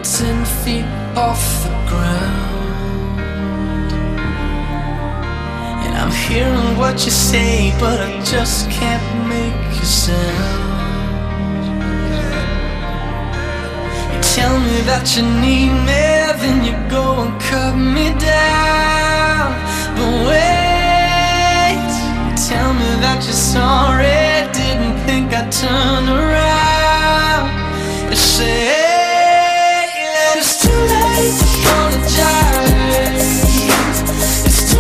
10 feet off the ground, and I'm hearing what you say, but I just can't make you sound. You tell me that you need me, then you go and cut me down. But wait, you tell me that you're sorry, didn't think I'd turn around. You say it's too late to apologize. It's too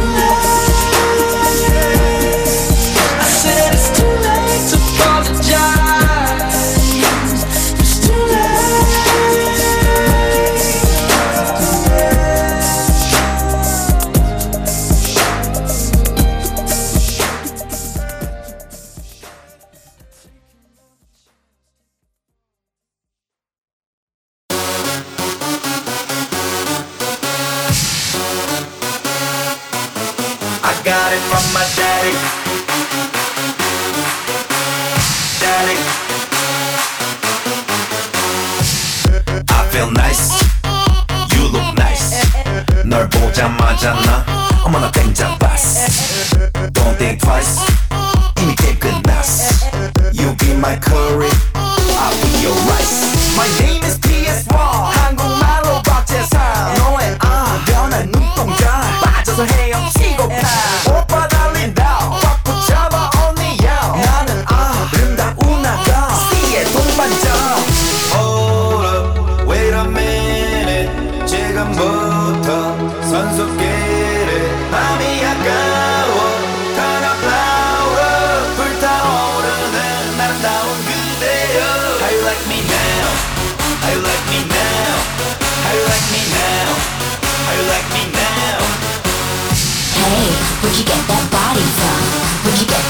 late. I said it's too late to apologize. It's too Got it from my daddy. Daddy. I feel nice. You look nice. 널 보자마자 나 어머나 땡장 봤어. Don't think twice. 이미 게임 끝났어. You be my curry, I'll be your rice. My name is PS1. 한국말로 박재상. 너의 변한 눈동자 빠져서 헤엄치고 파. 오빠 달린다 꽉 붙잡아 언니야. 나는 아름다운 아가 C의 동반자. Hold up, wait a minute. 지금부터 선수끼리 밤이 아까워. Turn up louder. 불타오르는 아름다운 그대여. How you like me now? How you like me now? How you like me now? How you like me now? Hey, where'd you get that body from? Where'd you get